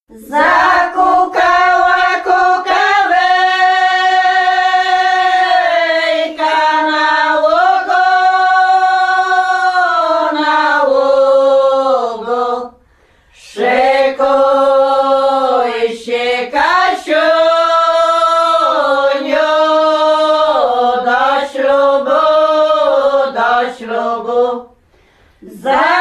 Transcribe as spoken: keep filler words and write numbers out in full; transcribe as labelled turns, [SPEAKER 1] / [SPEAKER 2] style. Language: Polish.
[SPEAKER 1] Zakukała kukawejka na łogo, na łogo. Szykuj się, Kasiuniu, do ślubu, do ślubu. Za